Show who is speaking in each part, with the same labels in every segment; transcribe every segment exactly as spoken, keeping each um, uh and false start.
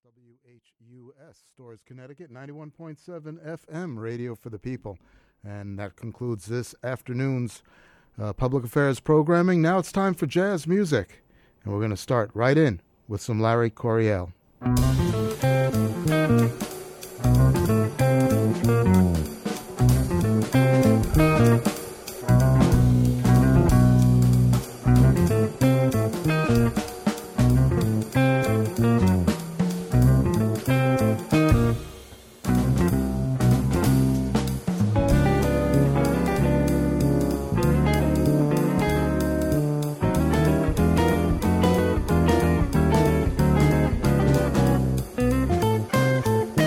Speaker 1: W H U S, Storrs, Connecticut, ninety-one point seven F M, radio for the people. And that concludes this afternoon's uh, public affairs programming. Now it's time for jazz music. And we're going to start right in with some Larry Coryell.
Speaker 2: Thank you.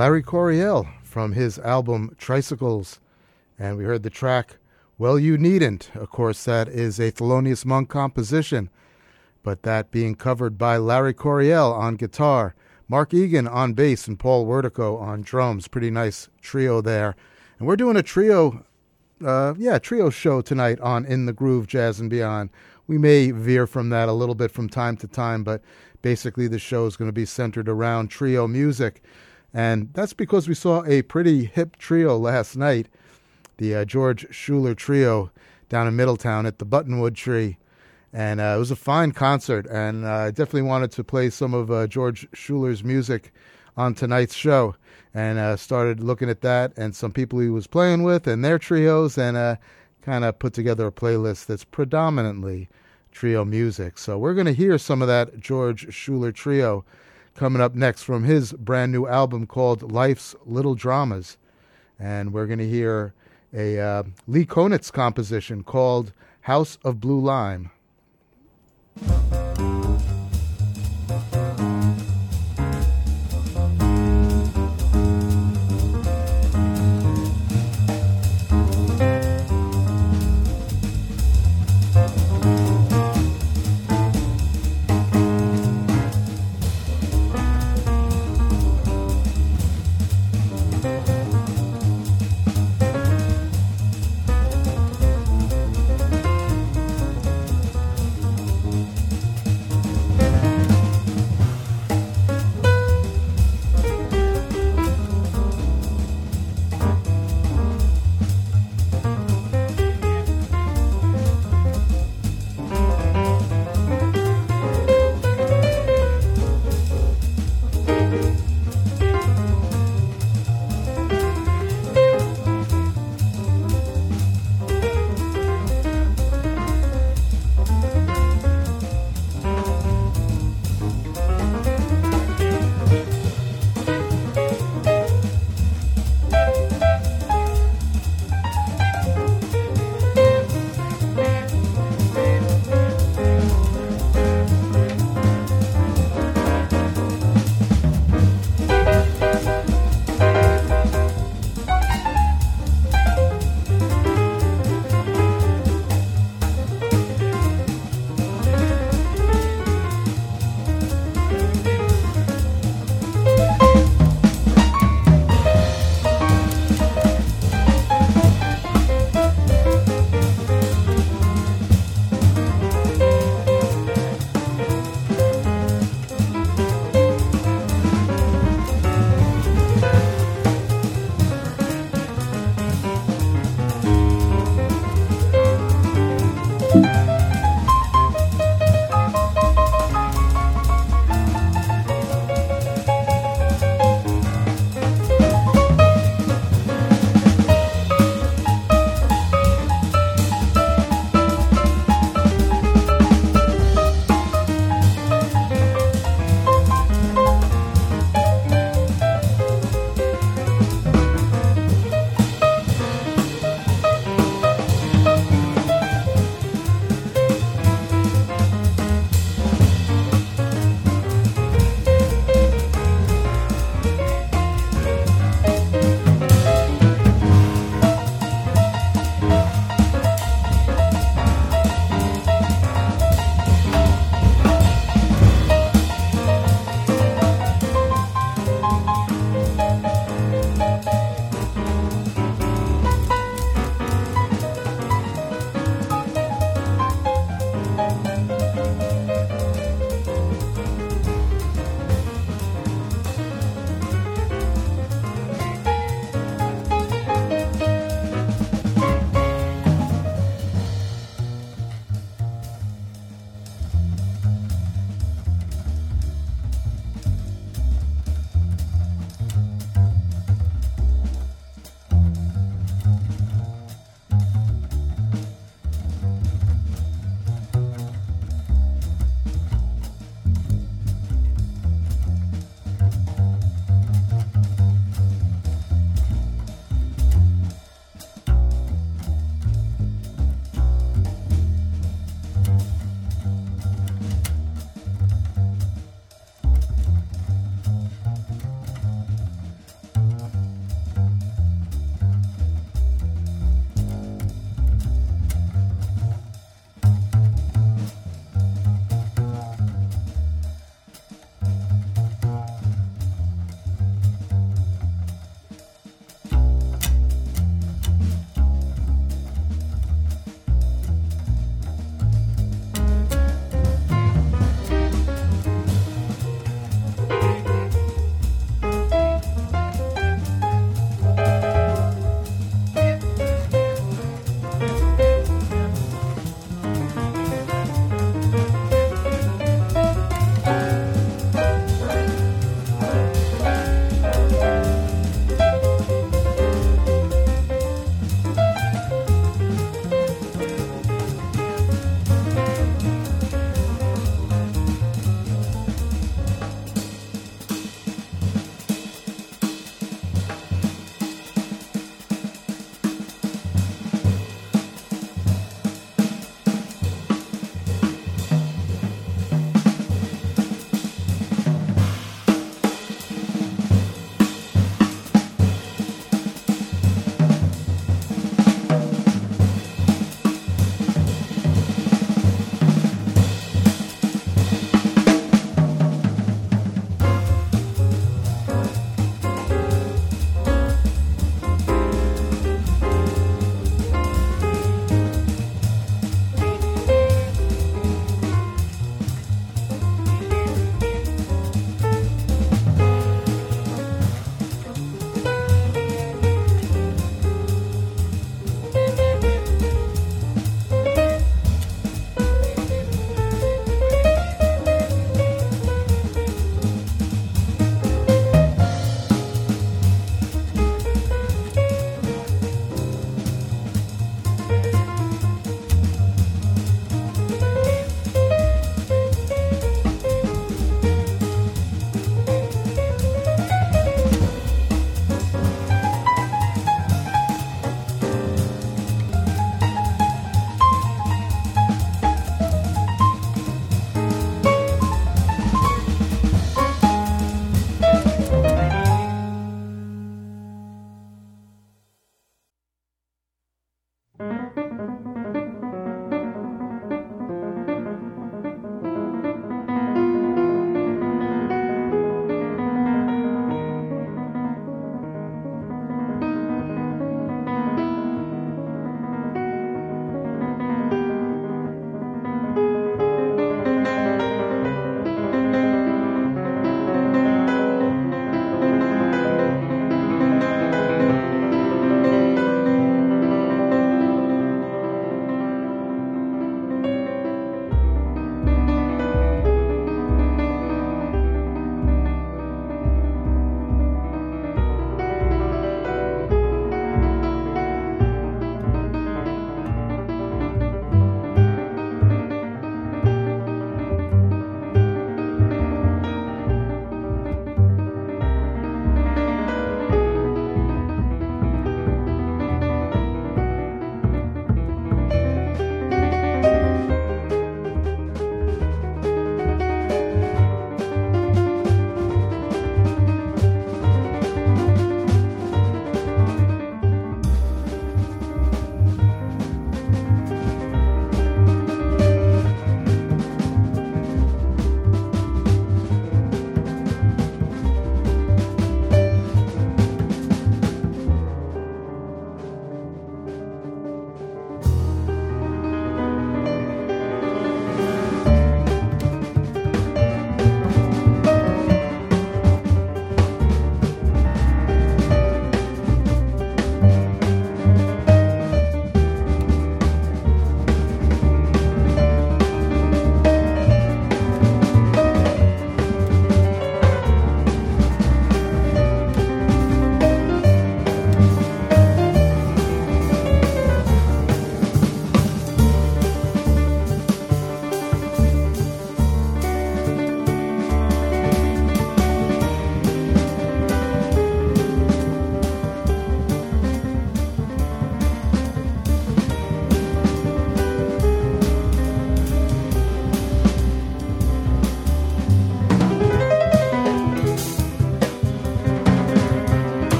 Speaker 1: Larry Coryell from his album Tricycles. And we heard the track Well You Needn't. Of course, that is a Thelonious Monk composition, but that being covered by Larry Coryell on guitar, Mark Egan on bass, and Paul Wertico on drums. Pretty nice trio there. And we're doing a trio, uh, yeah, trio show tonight on In the Groove, Jazz and Beyond. We may veer from that a little bit from time to time, but basically the show is going to be centered around trio music. And that's because we saw a pretty hip trio last night, the uh, George Schuler Trio down in Middletown at the Buttonwood Tree. And uh, it was a fine concert, and uh, I definitely wanted to play some of uh, George Schuler's music on tonight's show. And uh, started looking at that and some people he was playing with and their trios, and uh, kind of put together a playlist that's predominantly trio music. So we're going to hear some of that George Schuler Trio coming up next from his brand new album called Life's Little Dramas. And we're going to hear a uh, Lee Konitz composition called House of Blue Lime.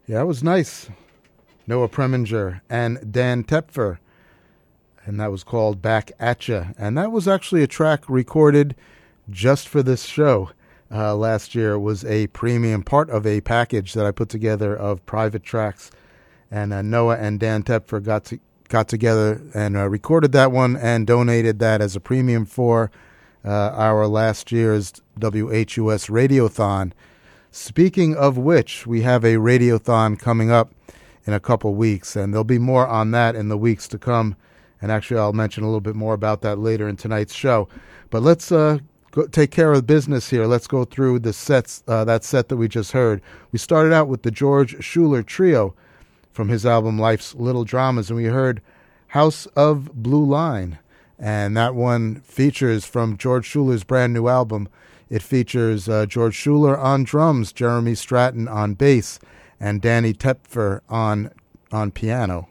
Speaker 1: Yeah, it was nice. Noah Preminger and Dan Tepfer. And that was called Back At Ya. And that was actually a track recorded just for this show. Uh, last year it was a premium part of a package that I put together of private tracks. And uh, Noah and Dan Tepfer got to, got together and uh, recorded that one and donated that as a premium for uh, our last year's W H U S Radiothon. Speaking of which, we have a Radiothon coming up in a couple weeks, and there'll be more on that in the weeks to come. And actually, I'll mention a little bit more about that later in tonight's show. But let's uh, go take care of business here. Let's go through the sets, uh, that set that we just heard. We started out with the George Schuller Trio from his album Life's Little Dramas, and we heard House of Blue Line. And that one features from George Schuller's brand new album. It features uh, George Schuller on drums, Jeremy Stratton on bass, and Danny Tepfer on on piano.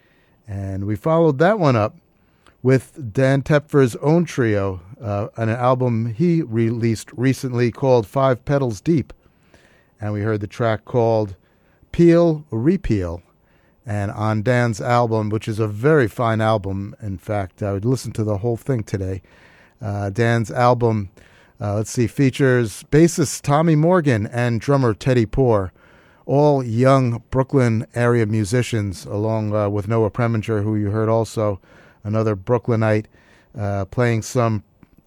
Speaker 1: And we followed that one up with Dan Tepfer's own trio, uh, an album he released recently called Five Petals Deep. And we heard the track called Peel Repeal. And on Dan's album, which is a very fine album, in fact, I would listen to the whole thing today. Uh, Dan's album, uh, let's see, features bassist Tommy Morgan and drummer Teddy Poor, all young Brooklyn area musicians, along uh, with Noah Preminger, who you heard also, another Brooklynite, uh, playing some,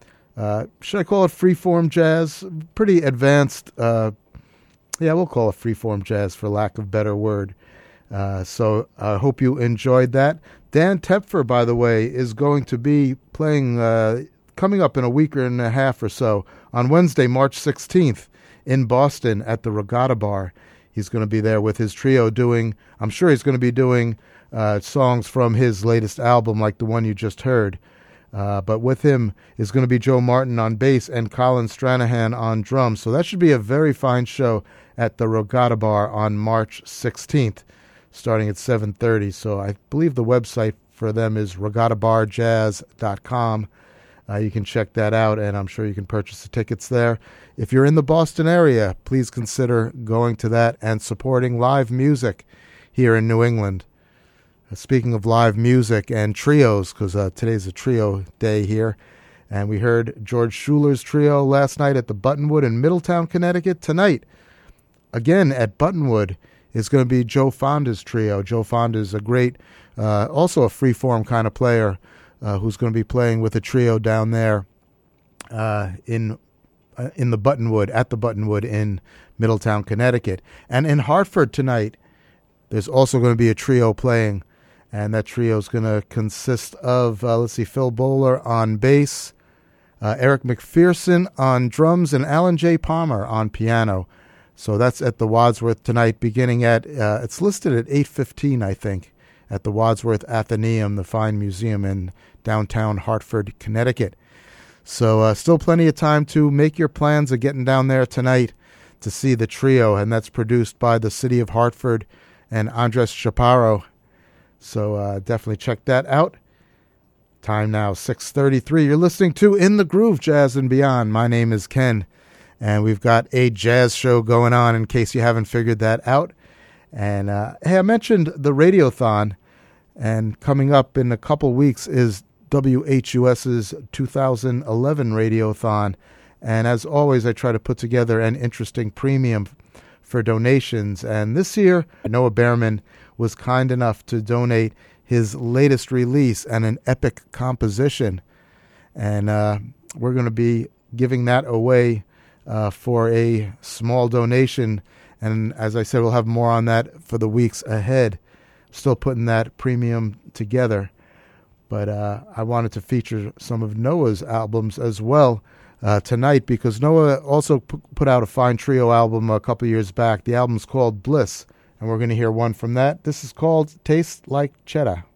Speaker 1: uh, should I call it freeform jazz? Pretty advanced, uh, yeah, we'll call it freeform jazz for lack of a better word. Uh, so I hope you enjoyed that. Dan Tepfer, by the way, is going to be playing, uh, coming up in a week and a half or so, on Wednesday, March sixteenth, in Boston at the Regatta Bar. He's going to be there with his trio doing, I'm sure he's going to be doing uh, songs from his latest album like the one you just heard. Uh, but with him is going to be Joe Martin on bass and Colin Stranahan on drums. So that should be a very fine show at the Regatta Bar on March sixteenth, starting at seven thirty. So I believe the website for them is regatta bar jazz dot com. Uh, you can check that out, and I'm sure you can purchase the tickets there. If you're in the Boston area, please consider going to that and supporting live music here in New England. Uh, speaking of live music and trios, because uh, today's a trio day here, and we heard George Schuller's trio last night at the Buttonwood in Middletown, Connecticut. Tonight, again at Buttonwood, is going to be Joe Fonda's trio. Joe Fonda is a great, uh, also a freeform kind of player, Uh, who's going to be playing with a trio down there uh, in uh, in the Buttonwood, at the Buttonwood in Middletown, Connecticut. And in Hartford tonight, there's also going to be a trio playing, and that trio is going to consist of, uh, let's see, Phil Bowler on bass, uh, Eric McPherson on drums, and Alan J. Palmer on piano. So that's at the Wadsworth tonight, beginning at, uh, it's listed at eight fifteen, I think, at the Wadsworth Athenaeum, the fine museum in downtown Hartford, Connecticut. So uh, still plenty of time to make your plans of getting down there tonight to see the trio, and that's produced by the City of Hartford and Andres Chaparro. So uh, definitely check that out. Time now, six thirty-three. You're listening to In the Groove, Jazz and Beyond. My name is Ken, and we've got a jazz show going on in case you haven't figured that out. And uh, hey, I mentioned the Radiothon, and coming up in a couple weeks is W H U S's two thousand eleven Radiothon. And as always, I try to put together an interesting premium for donations. And this year, Noah Behrman was kind enough to donate his latest release and an epic composition. And uh, we're going to be giving that away uh, for a small donation. And as I said, we'll have more on that for the weeks ahead. Still putting that premium together. But uh, I wanted to feature some of Noah's albums as well uh, tonight, because Noah also p- put out a fine trio album a couple years back. The album's called Bliss, and we're going to hear one from that. This is called Tastes Like Cheddar.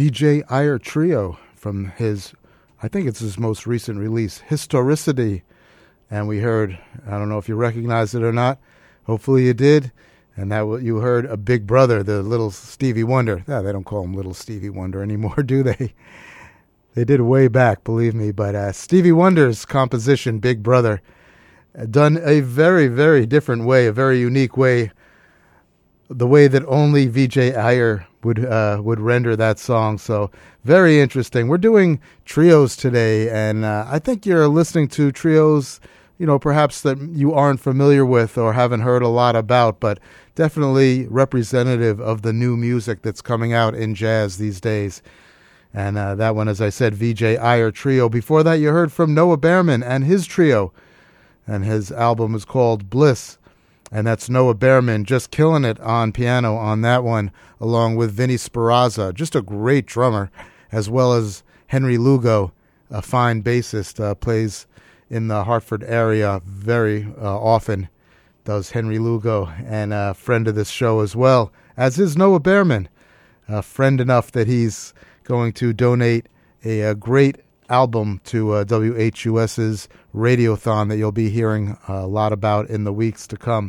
Speaker 1: V J Iyer Trio from his, I think it's his most recent release, Historicity. And we heard, I don't know if you recognize it or not, hopefully you did, and that you heard a Big Brother, the Little Stevie Wonder. Yeah, they don't call him Little Stevie Wonder anymore, do they? They did way back, believe me, but uh, Stevie Wonder's composition, Big Brother, done a very, very different way, a very unique way, the way that only V J Iyer would uh, would render that song. So very interesting. We're doing trios today, and uh, I think you're listening to trios, you know, perhaps that you aren't familiar with or haven't heard a lot about, but definitely representative of the new music that's coming out in jazz these days. And uh, that one, as I said, V J Iyer Trio. Before that, you heard from Noah Behrman and his trio, and his album is called Bliss. And that's Noah Behrman just killing it on piano on that one, along with Vinny Speranza, just a great drummer, as well as Henry Lugo, a fine bassist, uh, plays in the Hartford area very uh, often, does Henry Lugo, and a friend of this show as well, as is Noah Behrman, a friend enough that he's going to donate a, a great album to uh, W H U S's Radiothon that you'll be hearing a lot about in the weeks to come.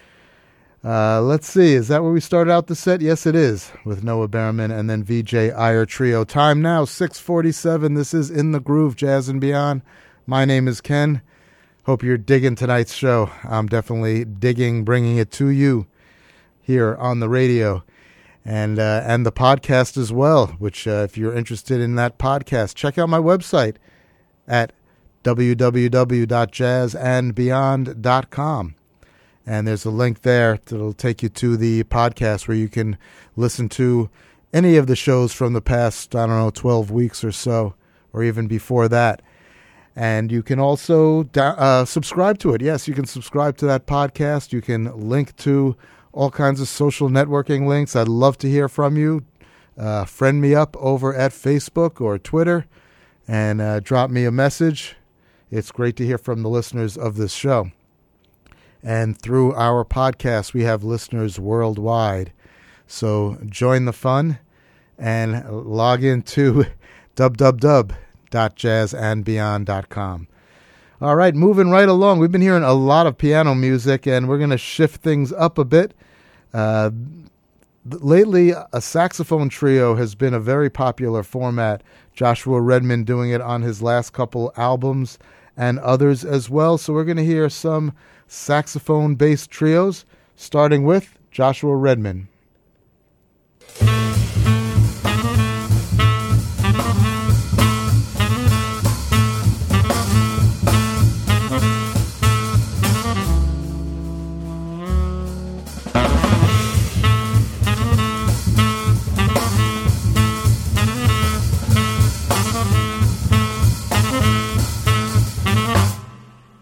Speaker 1: Uh, let's see, is that where we started out the set? Yes, it is, with Noah Behrman and then V J Iyer Trio. Time now, six forty-seven. This is In the Groove, Jazz and Beyond. My name is Ken. Hope you're digging tonight's show. I'm definitely digging bringing it to you here on the radio. And uh, and the podcast as well, which uh, if you're interested in that podcast, check out my website at w w w dot jazz and beyond dot com. And there's a link there that'll take you to the podcast where you can listen to any of the shows from the past, I don't know, twelve weeks or so, or even before that. And you can also uh, subscribe to it. Yes, you can subscribe to that podcast. You can link to all kinds of social networking links. I'd love to hear from you. Uh, friend me up over at Facebook or Twitter and uh, drop me a message. It's great to hear from the listeners of this show. And through our podcast, we have listeners worldwide. So join the fun and log into w w w dot jazz and beyond dot com. All right, moving right along. We've been hearing a lot of piano music, and we're going to shift things up a bit. Uh, lately, a saxophone trio has been a very popular format. Joshua Redman doing it on his last couple albums and others as well. So we're going to hear some saxophone-based trios, starting with Joshua Redman.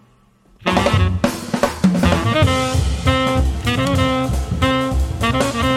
Speaker 2: Thank you.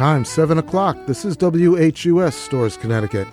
Speaker 1: Time, seven o'clock. This is W H U S, Storrs, Connecticut.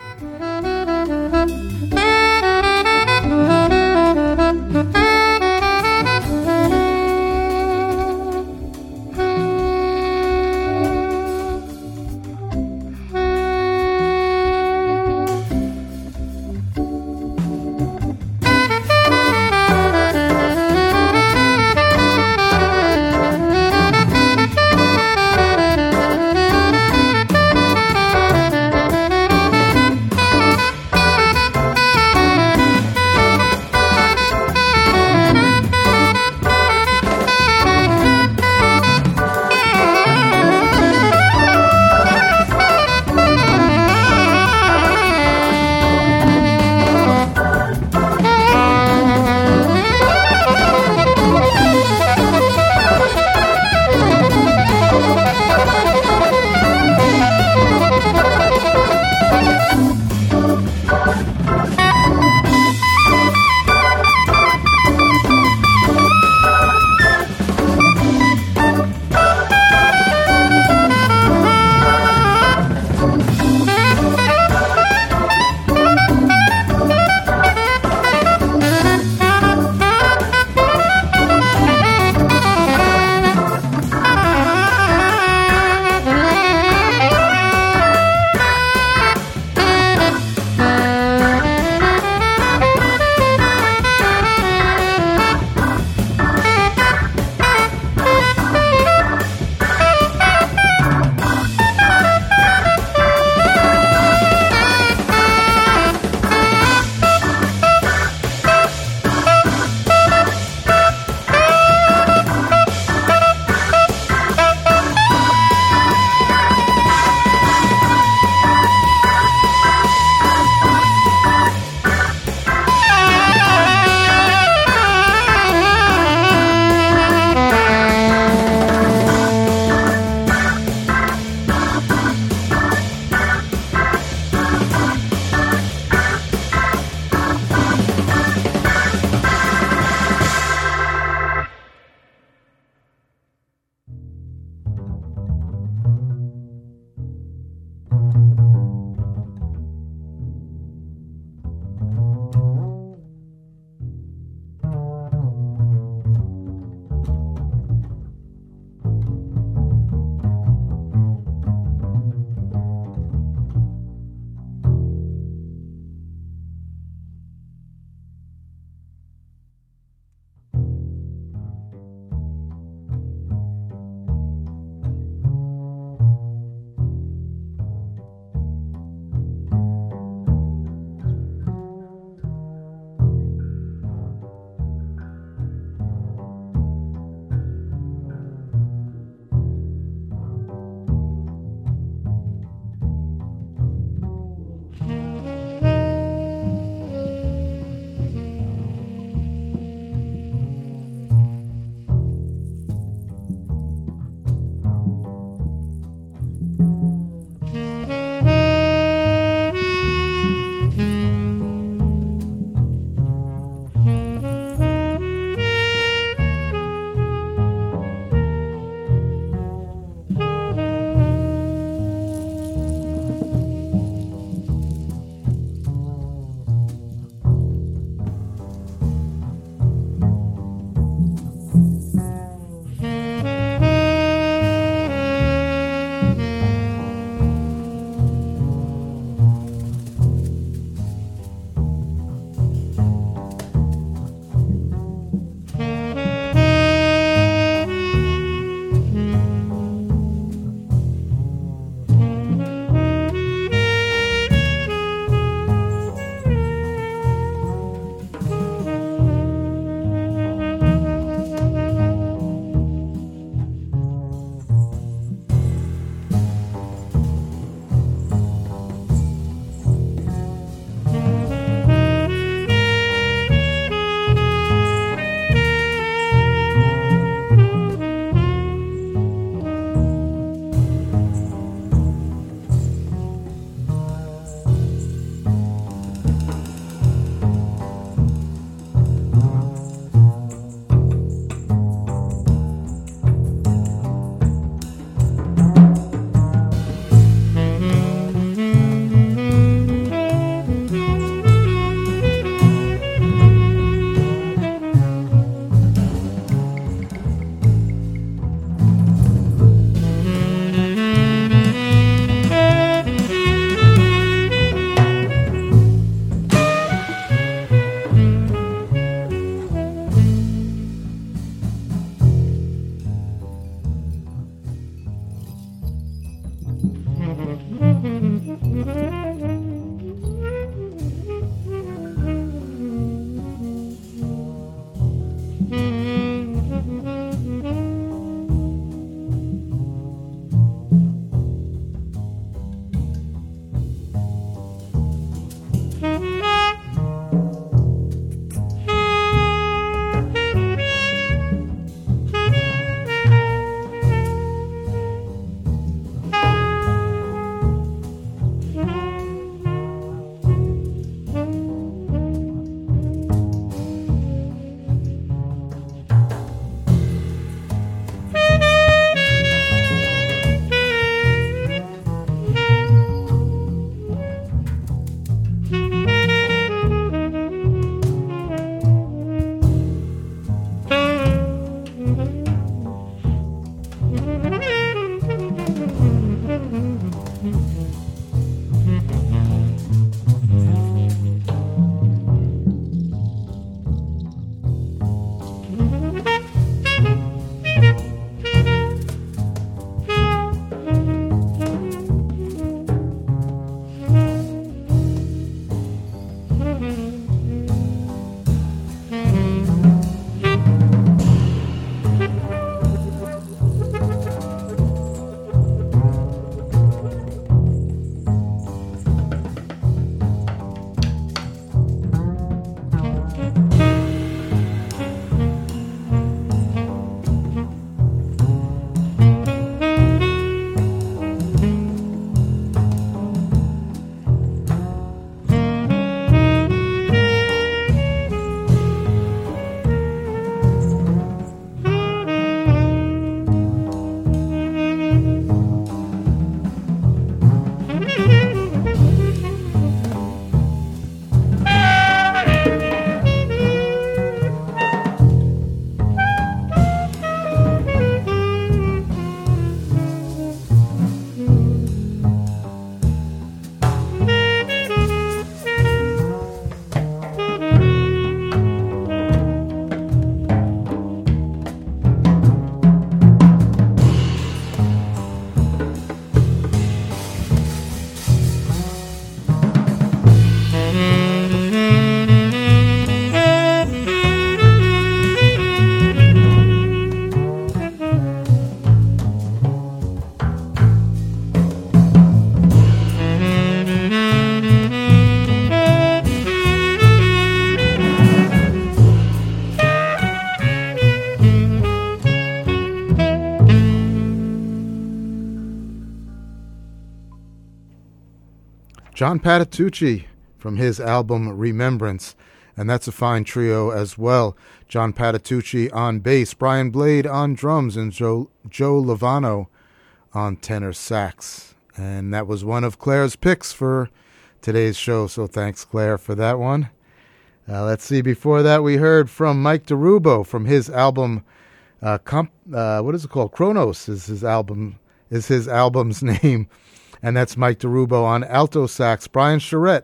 Speaker 1: John Patitucci from his album Remembrance, and that's a fine trio as well. John Patitucci on bass, Brian Blade on drums, and Joe, Joe Lovano on tenor sax. And that was one of Claire's picks for today's show, so thanks, Claire, for that one. Uh, let's see, before that we heard from Mike DeRubo from his album, uh, comp, uh, what is it called? Kronos is his album, is his album's name, and that's Mike DeRubo on alto sax, Brian Charette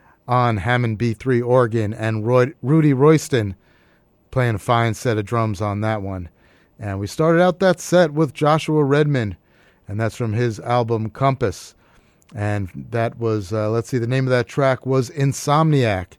Speaker 1: on Hammond B three organ, and Roy, Rudy Royston playing a fine set of drums on that one. And we started out that set with Joshua Redman, and that's from his album Compass. And that was, uh, let's see, the name of that track was Insomniac.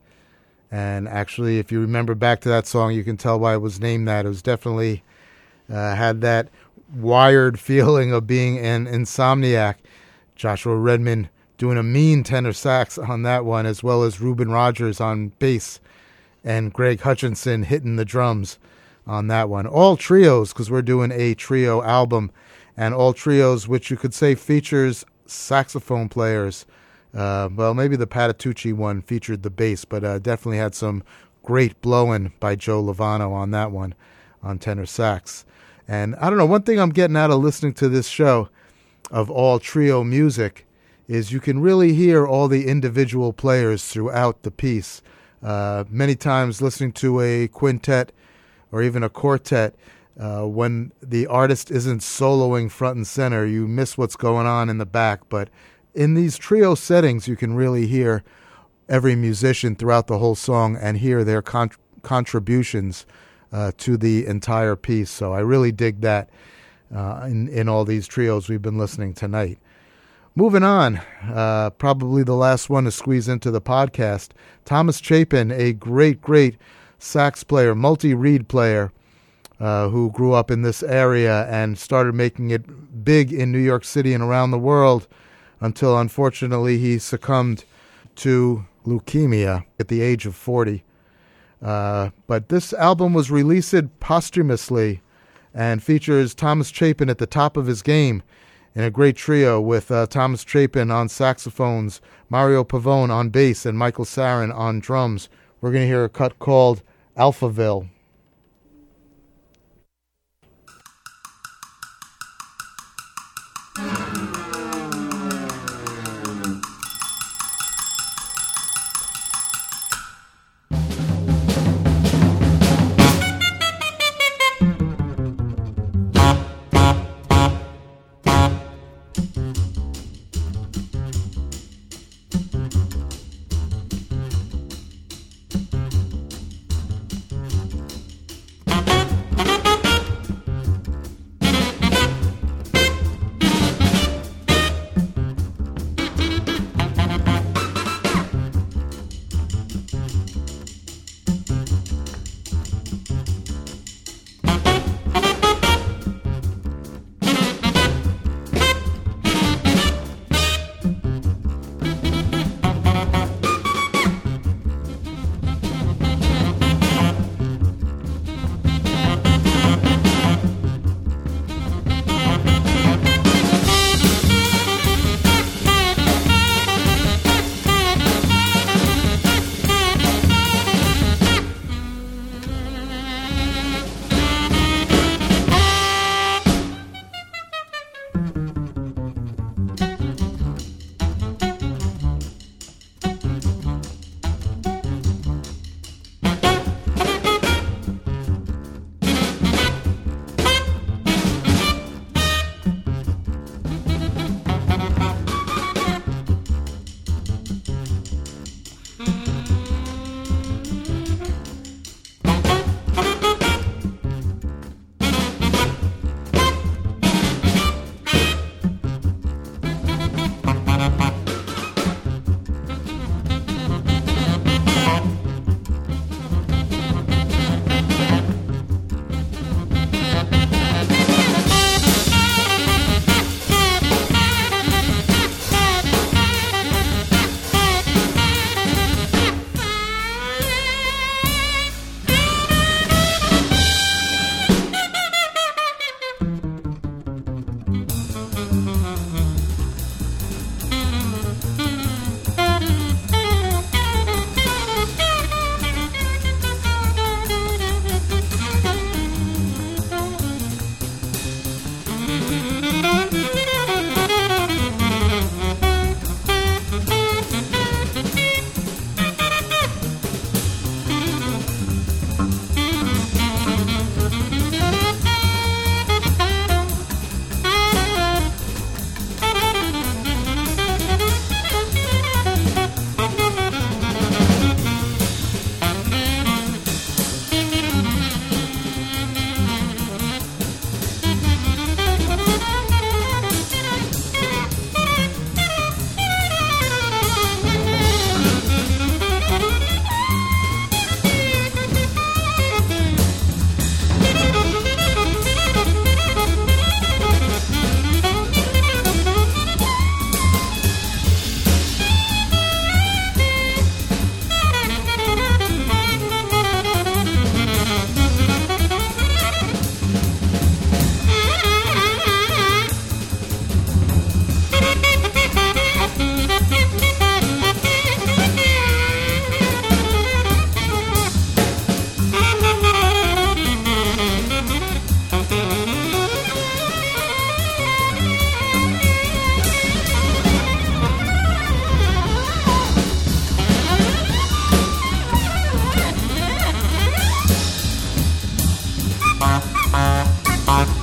Speaker 1: And actually, if you remember back to that song, you can tell why it was named that. It was definitely uh, had that wired feeling of being an insomniac. Joshua Redman doing a mean tenor sax on that one, as well as Reuben Rogers on bass and Greg Hutchinson hitting the drums on that one. All trios, because we're doing a trio album, and all trios, which you could say features saxophone players. Uh, well, maybe the Patitucci one featured the bass, but uh, definitely had some great blowing by Joe Lovano on that one, on tenor sax. And I don't know, one thing I'm getting out of listening to this show of all trio music is you can really hear all the individual players throughout the piece. Uh, many times listening to a quintet or even a quartet, uh, when the artist isn't soloing front and center, you miss what's going on in the back, but in these trio settings, you can really hear every musician throughout the whole song and hear their con- contributions uh, to the entire piece. So I really dig that uh, in, in all these trios we've been listening tonight. Moving on, uh, probably the last one to squeeze into the podcast, Thomas Chapin, a great, great sax player, multi-reed player, uh, who grew up in this area and started making it big in New York City and around the world, until unfortunately he succumbed to leukemia at the age of forty. Uh, but this album was released posthumously and features Thomas Chapin at the top of his game in a great trio with uh, Thomas Chapin on saxophones, Mario Pavone on bass, and Michael Sarin on drums. We're going to hear a cut called Alphaville.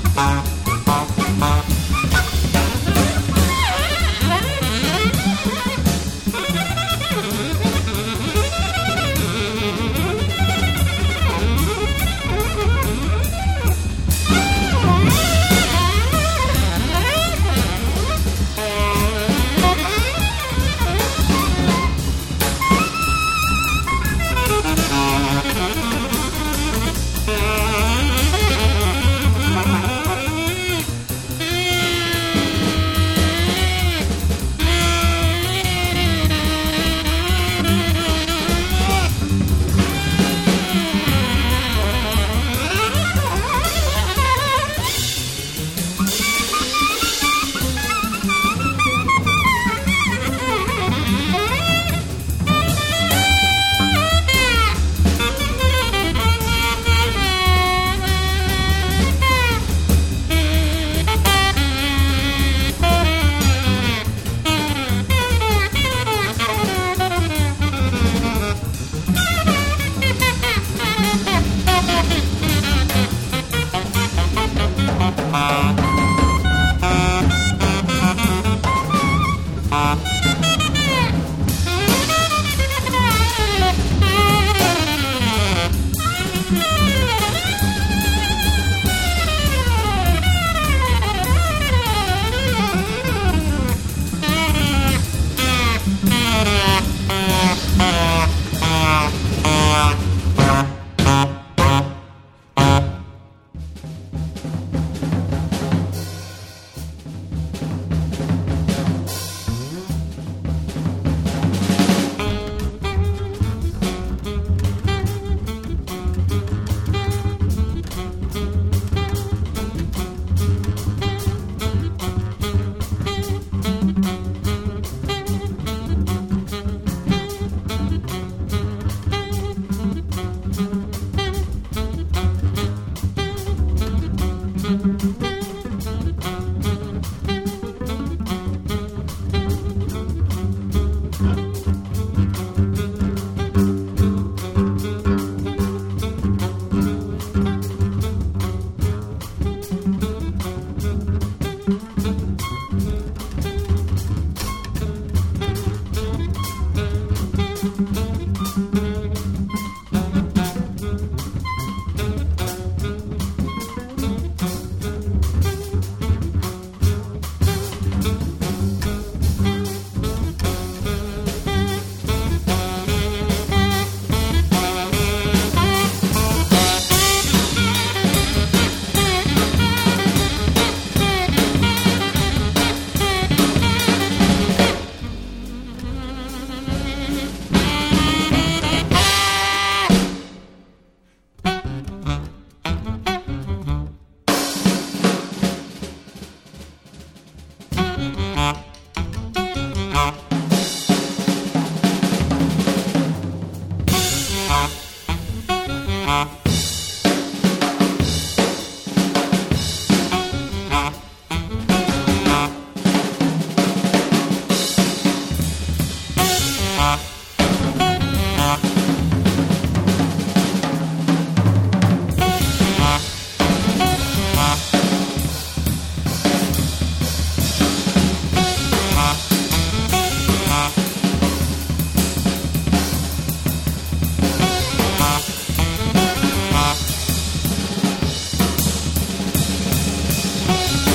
Speaker 2: Bye.